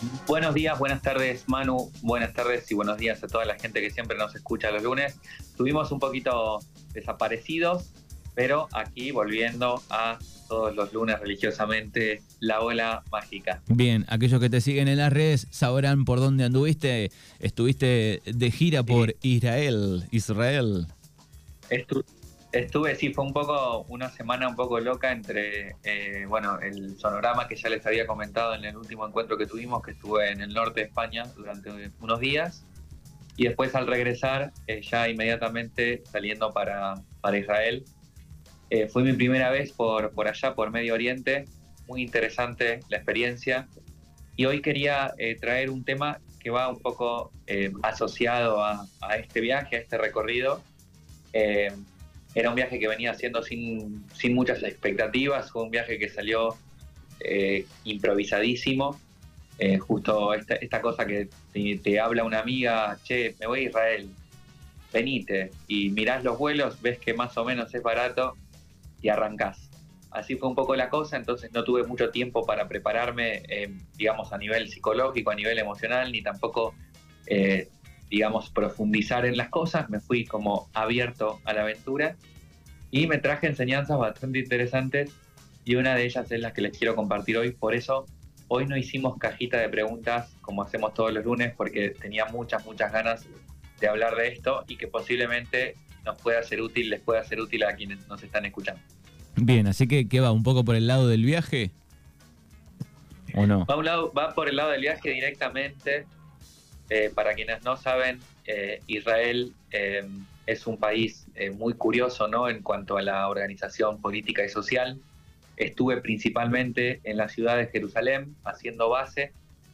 Buenos días, buenas tardes Manu, buenas tardes y buenos días a toda la gente que siempre nos escucha los lunes. Estuvimos un poquito desaparecidos, pero aquí volviendo a todos los lunes religiosamente, la ola mágica. Bien, aquellos que te siguen en las redes sabrán por dónde anduviste. Estuviste de gira por Sí, Israel. estu- estuve, sí, fue un poco, una semana un poco loca entre, bueno, el sonograma que ya les había comentado en el último encuentro que tuvimos, que estuve en el norte de España durante unos días. Y después al regresar, ya inmediatamente saliendo para Israel, fue mi primera vez por allá, por Medio Oriente, muy interesante la experiencia. Y hoy quería traer un tema que va un poco asociado a este viaje, a este recorrido. Eh, Era un viaje que venía haciendo sin muchas expectativas, fue un viaje que salió improvisadísimo. Justo esta cosa que te habla una amiga, che, me voy a Israel, venite, y mirás los vuelos, ves que más o menos es barato y arrancás. Así fue un poco la cosa, entonces no tuve mucho tiempo para prepararme, digamos, a nivel psicológico, a nivel emocional, ni tampoco, eh, digamos, profundizar en las cosas. Me fui como abierto a la aventura y me traje enseñanzas bastante interesantes y una de ellas es la que les quiero compartir hoy. Por eso hoy no hicimos cajita de preguntas como hacemos todos los lunes porque tenía muchas ganas de hablar de esto y que posiblemente nos pueda ser útil, les pueda ser útil a quienes nos están escuchando. Bien, así que ¿qué va? ¿Un poco por el lado del viaje o no? Va por el lado del viaje directamente. Para quienes no saben, Israel es un país muy curioso, ¿no? En cuanto a la organización política y social. Estuve principalmente en la ciudad de Jerusalén haciendo base,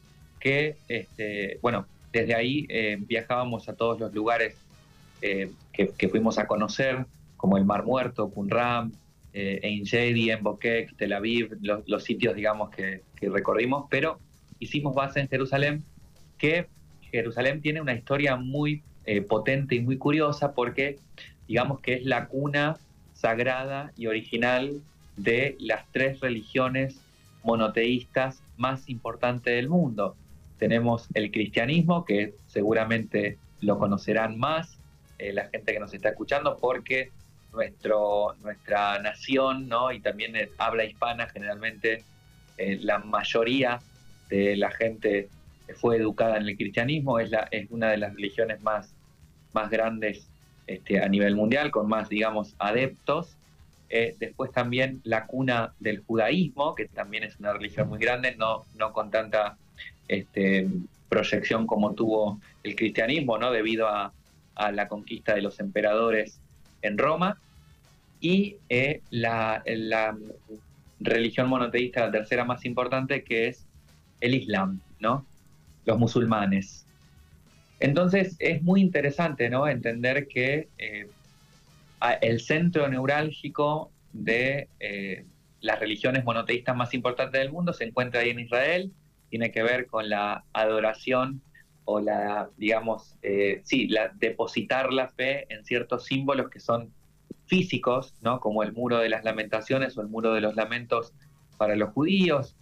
bueno, desde ahí viajábamos a todos los lugares que fuimos a conocer, como el Mar Muerto, Qumran, Ein Gedi, En Bokek, Tel Aviv, los sitios, digamos, que recorrimos, pero hicimos base en Jerusalén, que Jerusalén tiene una historia muy potente y muy curiosa porque, digamos, que es la cuna sagrada y original de las tres religiones monoteístas más importantes del mundo. Tenemos el cristianismo, que seguramente lo conocerán más la gente que nos está escuchando, porque nuestra nación, ¿no? Y también habla hispana, generalmente la mayoría de la gente fue educada en el cristianismo, es una de las religiones más grandes a nivel mundial, con más, digamos, adeptos. Después también la cuna del judaísmo, que también es una religión muy grande, no con tanta este, proyección como tuvo el cristianismo, ¿no? Debido a la conquista de los emperadores en Roma. Y la religión monoteísta, la tercera más importante, que es el Islam, ¿no? Los musulmanes. Entonces es muy interesante, ¿no? Entender que el centro neurálgico de las religiones monoteístas más importantes del mundo se encuentra ahí en Israel, tiene que ver con la adoración o digamos, sí, depositar la fe en ciertos símbolos que son físicos, ¿no? Como el muro de las lamentaciones o el muro de los lamentos para los judíos,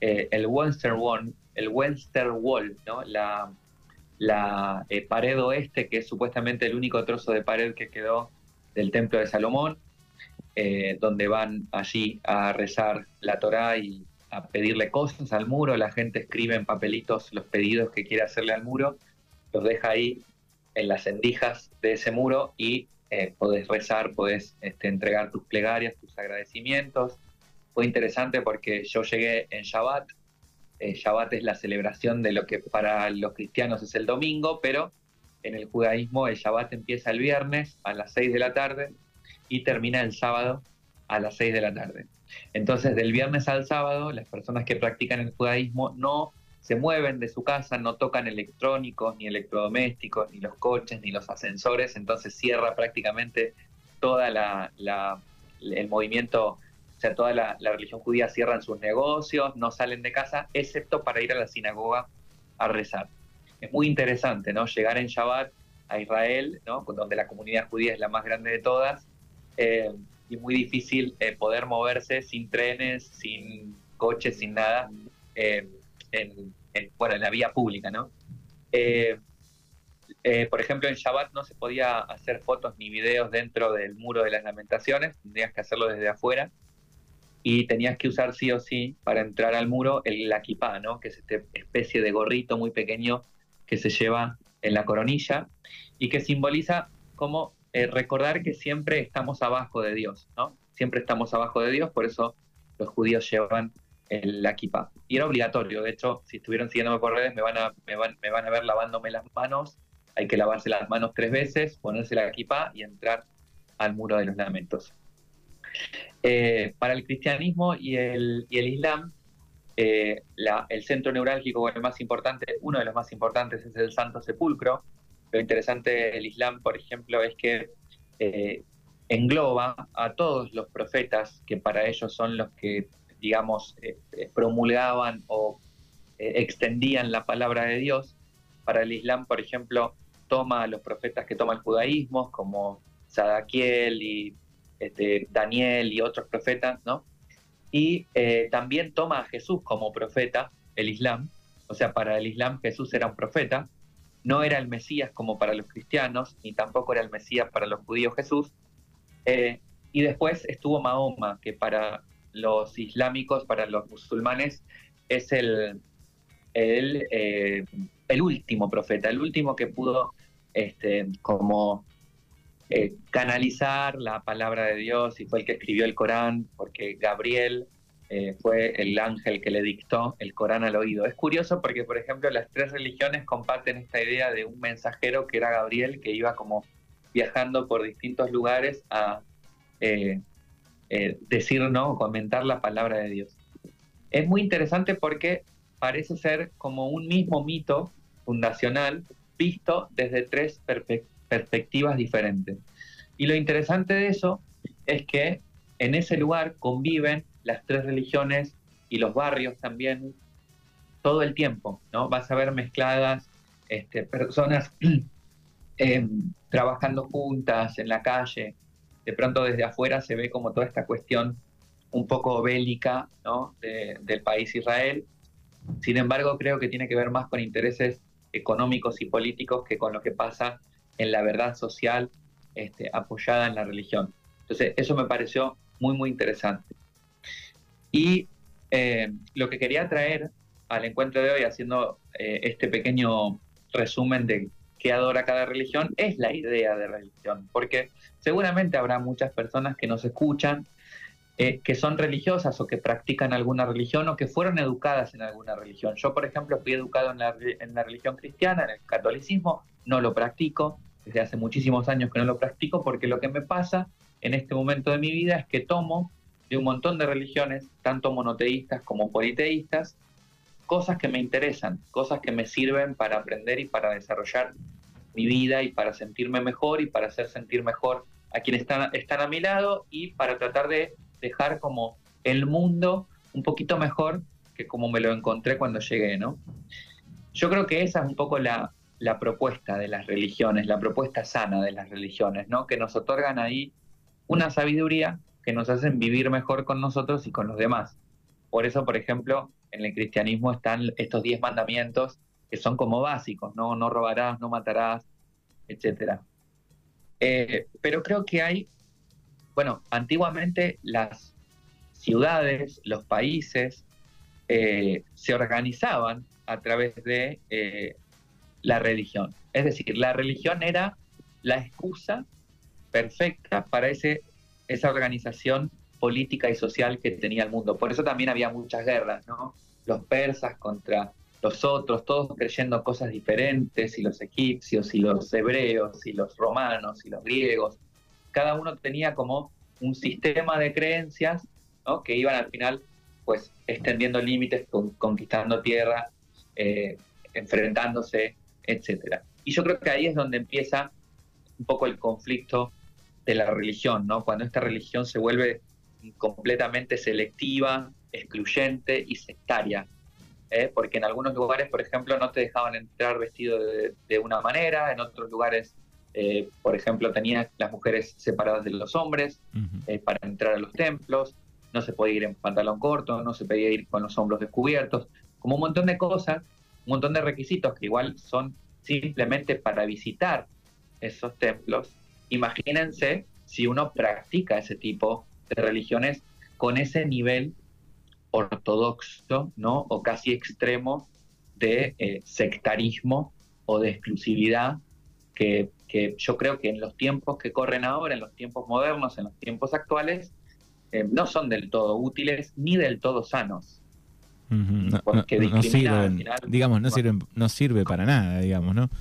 el Western Wall, ¿no? La pared oeste, que es supuestamente el único trozo de pared que quedó del Templo de Salomón, donde van allí a rezar la Torá y a pedirle cosas al muro. La gente escribe en papelitos los pedidos que quiere hacerle al muro, los deja ahí en las endijas de ese muro y podés rezar, podés entregar tus plegarias, tus agradecimientos. Fue interesante porque yo llegué en Shabbat. Shabbat es la celebración de lo que para los cristianos es el domingo, pero en el judaísmo el Shabbat empieza el viernes a las 6 de la tarde y termina el sábado a las 6 de la tarde. Entonces, del viernes al sábado, las personas que practican el judaísmo no se mueven de su casa, no tocan electrónicos, ni electrodomésticos, ni los coches, ni los ascensores, entonces cierra prácticamente toda el movimiento, o sea, toda la religión judía cierran sus negocios, no salen de casa, excepto para ir a la sinagoga a rezar. Es muy interesante, ¿no? Llegar en Shabbat a Israel, ¿no? Donde la comunidad judía es la más grande de todas, y muy difícil poder moverse sin trenes, sin coches, sin nada, en en la vía pública, ¿no? Por ejemplo, en Shabbat no se podía hacer fotos ni videos dentro del muro de las lamentaciones, tendrías que hacerlo desde afuera, y tenías que usar sí o sí para entrar al muro la kipá, ¿no? Que es esta especie de gorrito muy pequeño que se lleva en la coronilla y que simboliza como recordar que siempre estamos abajo de Dios, ¿no? Siempre estamos abajo de Dios, por eso los judíos llevan la kipá. Y era obligatorio, de hecho, si estuvieron siguiéndome por redes me van a ver lavándome las manos, hay que lavarse las manos 3 veces, ponerse la kipá y entrar al muro de los lamentos. Para el cristianismo y el Islam, el centro neurálgico, el más importante, uno de los más importantes es el Santo Sepulcro. Lo interesante del Islam, por ejemplo, es que engloba a todos los profetas, que para ellos son los que, digamos, promulgaban o extendían la palabra de Dios. Para el Islam, por ejemplo, toma a los profetas que toma el judaísmo, como Sadaquiel y Daniel y otros profetas, ¿no? Y también toma a Jesús como profeta, el Islam. O sea, para el Islam Jesús era un profeta, no era el Mesías como para los cristianos, ni tampoco era el Mesías para los judíos Jesús. Y después estuvo Mahoma, que para los islámicos, para los musulmanes, es el último profeta, el último que pudo canalizar la palabra de Dios, y fue el que escribió el Corán, porque Gabriel fue el ángel que le dictó el Corán al oído. Es curioso porque, por ejemplo, las 3 religiones comparten esta idea de un mensajero que era Gabriel, que iba como viajando por distintos lugares a decir, ¿no?, comentar la palabra de Dios. Es muy interesante porque parece ser como un mismo mito fundacional visto desde 3 perspectivas diferentes. Y lo interesante de eso es que en ese lugar conviven las 3 religiones y los barrios también todo el tiempo, ¿no? Vas a ver mezcladas personas trabajando juntas en la calle. De pronto desde afuera se ve como toda esta cuestión un poco bélica, ¿no?, del país Israel. Sin embargo, creo que tiene que ver más con intereses económicos y políticos que con lo que pasa en la verdad social apoyada en la religión. Entonces, eso me pareció muy, muy interesante. Y lo que quería traer al encuentro de hoy, haciendo este pequeño resumen de qué adora cada religión, es la idea de religión, porque seguramente habrá muchas personas que nos escuchan que son religiosas o que practican alguna religión o que fueron educadas en alguna religión. Yo, por ejemplo, fui educado en la religión cristiana, en el catolicismo, no lo practico, desde hace muchísimos años que no lo practico, porque lo que me pasa en este momento de mi vida es que tomo de un montón de religiones, tanto monoteístas como politeístas, cosas que me interesan, cosas que me sirven para aprender y para desarrollar mi vida y para sentirme mejor y para hacer sentir mejor a quienes están a mi lado y para tratar de dejar como el mundo un poquito mejor que como me lo encontré cuando llegué, ¿no? Yo creo que esa es un poco la propuesta de las religiones, la propuesta sana de las religiones, ¿no? Que nos otorgan ahí una sabiduría que nos hacen vivir mejor con nosotros y con los demás. Por eso, por ejemplo, en el cristianismo están estos 10 mandamientos que son como básicos, ¿no? No robarás, no matarás, etc. Pero creo que hay, bueno, antiguamente las ciudades, los países, se organizaban a través de la religión. Es decir, la religión era la excusa perfecta para esa organización política y social que tenía el mundo. Por eso también había muchas guerras, ¿no? Los persas contra los otros, todos creyendo cosas diferentes, y los egipcios, y los hebreos, y los romanos, y los griegos. Cada uno tenía como un sistema de creencias, ¿no?, que iban al final pues extendiendo límites, conquistando tierra, enfrentándose, etc. Y yo creo que ahí es donde empieza un poco el conflicto de la religión, ¿no? Cuando esta religión se vuelve completamente selectiva, excluyente y sectaria. Porque en algunos lugares, por ejemplo, no te dejaban entrar vestido de una manera, en otros lugares, por ejemplo, tenían las mujeres separadas de los hombres para entrar a los templos, no se podía ir en pantalón corto, no se podía ir con los hombros descubiertos, como un montón de cosas un montón de requisitos que igual son simplemente para visitar esos templos. Imagínense si uno practica ese tipo de religiones con ese nivel ortodoxo, ¿no? O casi extremo de sectarismo o de exclusividad que yo creo que en los tiempos que corren ahora, en los tiempos modernos, en los tiempos actuales, no son del todo útiles ni del todo sanos. Porque no discrimina al sirven, final. digamos, no sirve para nada, digamos, ¿no?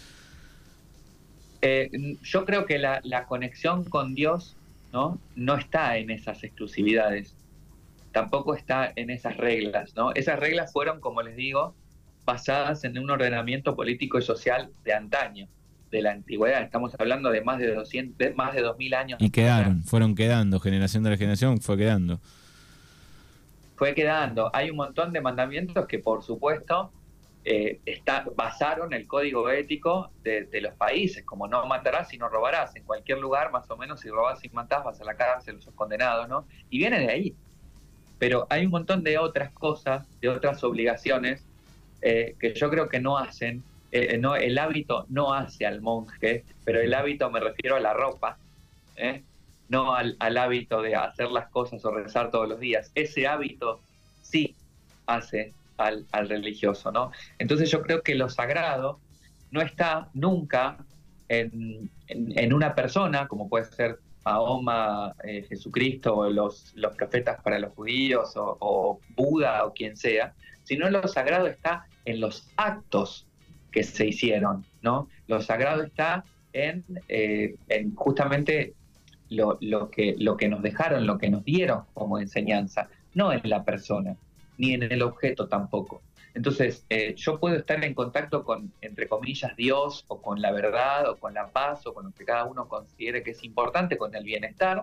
Yo creo que la conexión con Dios, no está en esas exclusividades, tampoco está en esas reglas, ¿no? Esas reglas fueron, como les digo, basadas en un ordenamiento político y social de antaño, de la antigüedad. Estamos hablando de más de 2000 años. Y fueron quedando, generación tras generación fue quedando. Fue quedando. Hay un montón de mandamientos que, por supuesto, basaron el código ético de los países, como no matarás y no robarás. En cualquier lugar, más o menos, si robás y matás, vas a la cárcel, sos condenado, ¿no? Y viene de ahí. Pero hay un montón de otras cosas, de otras obligaciones, que yo creo que no hacen. El hábito no hace al monje, pero el hábito me refiero a la ropa, no al hábito de hacer las cosas o rezar todos los días. Ese hábito sí hace al religioso, ¿no? Entonces yo creo que lo sagrado no está nunca en una persona, como puede ser Mahoma, Jesucristo, o los profetas para los judíos, o Buda, o quien sea, sino lo sagrado está en los actos que se hicieron, ¿no? Lo sagrado está en justamente lo que nos dejaron, lo que nos dieron como enseñanza, no en la persona, ni en el objeto tampoco. Entonces, yo puedo estar en contacto con, entre comillas, Dios, o con la verdad, o con la paz, o con lo que cada uno considere que es importante, con el bienestar,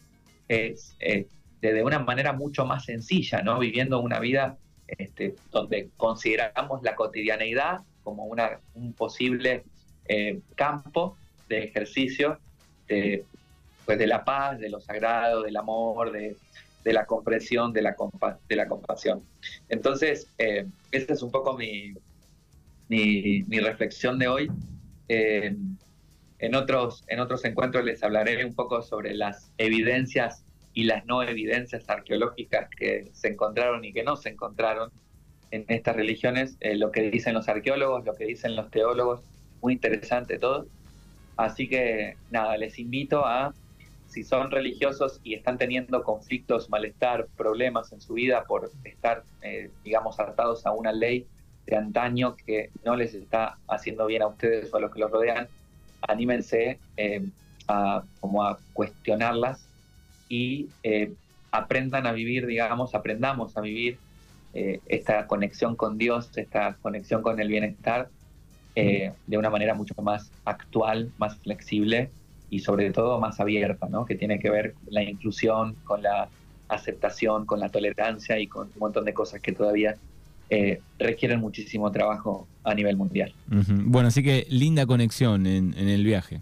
de una manera mucho más sencilla, ¿no? Viviendo una vida donde consideramos la cotidianeidad como un posible campo de ejercicio de la paz, de lo sagrado, del amor, de la comprensión, de la compasión. Entonces, esa es un poco mi reflexión de hoy. En otros encuentros les hablaré un poco sobre las evidencias y las no evidencias arqueológicas que se encontraron y que no se encontraron en estas religiones, lo que dicen los arqueólogos, lo que dicen los teólogos, muy interesante todo. Así que nada, les invito a, si son religiosos y están teniendo conflictos, malestar, problemas en su vida por estar, digamos, atados a una ley de antaño que no les está haciendo bien a ustedes o a los que los rodean, anímense a cuestionarlas y aprendan a vivir, digamos, aprendamos a vivir esta conexión con Dios, esta conexión con el bienestar de una manera mucho más actual, más flexible y sobre todo más abierta, ¿no? Que tiene que ver con la inclusión, con la aceptación, con la tolerancia y con un montón de cosas que todavía requieren muchísimo trabajo a nivel mundial. Bueno, así que linda conexión en el viaje.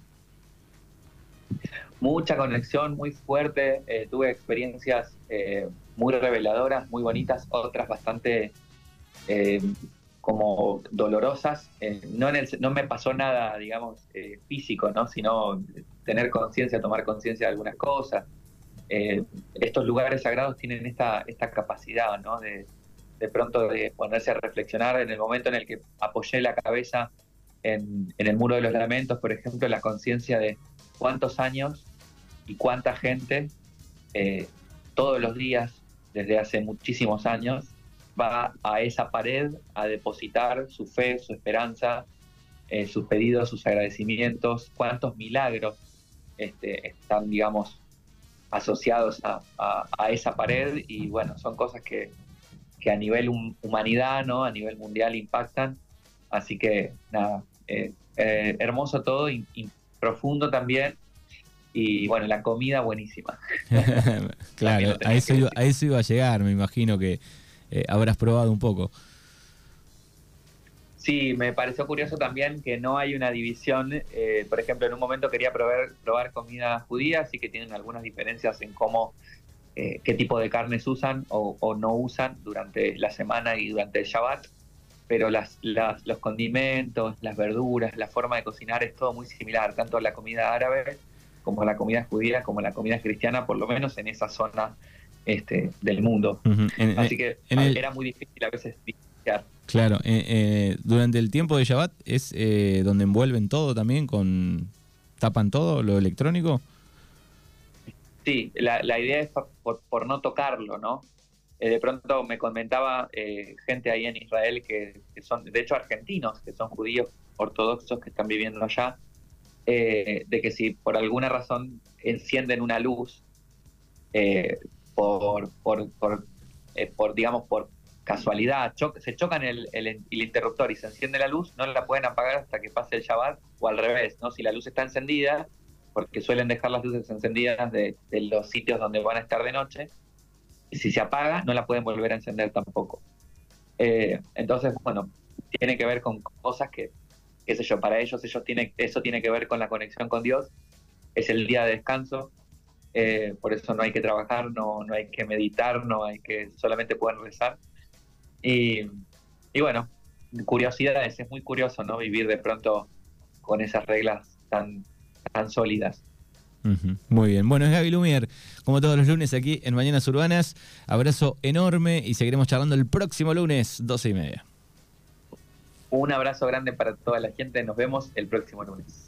Mucha conexión, muy fuerte, tuve experiencias muy reveladoras, muy bonitas, otras bastante como dolorosas. No me pasó nada, digamos, físico, ¿no? Sino tener conciencia, tomar conciencia de algunas cosas. Estos lugares sagrados tienen esta capacidad, ¿no? De pronto de ponerse a reflexionar. En el momento en el que apoyé la cabeza en el Muro de los Lamentos, por ejemplo, la conciencia de cuántos años y cuánta gente todos los días, desde hace muchísimos años, va a esa pared a depositar su fe, su esperanza, sus pedidos, sus agradecimientos, cuántos milagros están, digamos, asociados a esa pared. Y bueno, son cosas que a nivel humanidad, ¿no? A nivel mundial impactan. Así que nada, hermoso todo y profundo también. Y bueno, la comida buenísima. Claro, a eso iba a llegar, me imagino que habrás probado un poco. Sí, me pareció curioso también que no hay una división. Por ejemplo, en un momento quería probar comida judía, así que tienen algunas diferencias en cómo, qué tipo de carnes usan o no usan durante la semana y durante el Shabbat. pero los condimentos, las verduras, la forma de cocinar es todo muy similar, tanto la comida árabe como la comida judía, como la comida cristiana, por lo menos en esa zona del mundo. Ujú. Así que era muy difícil a veces diferenciar. Claro, durante el tiempo de Shabbat es donde envuelven todo también, tapan todo lo electrónico. Sí, la idea es por no tocarlo, ¿no? De pronto me comentaba gente ahí en Israel que son, de hecho, argentinos, que son judíos ortodoxos que están viviendo allá, de que si por alguna razón encienden una luz digamos, por casualidad, se chocan el interruptor y se enciende la luz, no la pueden apagar hasta que pase el Shabbat, o al revés, ¿no? Si la luz está encendida, porque suelen dejar las luces encendidas de los sitios donde van a estar de noche, y si se apaga, no la pueden volver a encender tampoco. Entonces, bueno, tiene que ver con cosas que, qué sé yo, para ellos eso tiene que ver con la conexión con Dios, es el día de descanso, por eso no hay que trabajar, no hay que meditar, solamente pueden rezar. Y bueno, curiosidades, es muy curioso, ¿no? Vivir de pronto con esas reglas tan sólidas. Ujú. Muy bien. Bueno, es Gaby Lumier, como todos los lunes aquí en Mañanas Urbanas. Abrazo enorme y seguiremos charlando el próximo lunes, 12:30. Un abrazo grande para toda la gente, nos vemos el próximo lunes.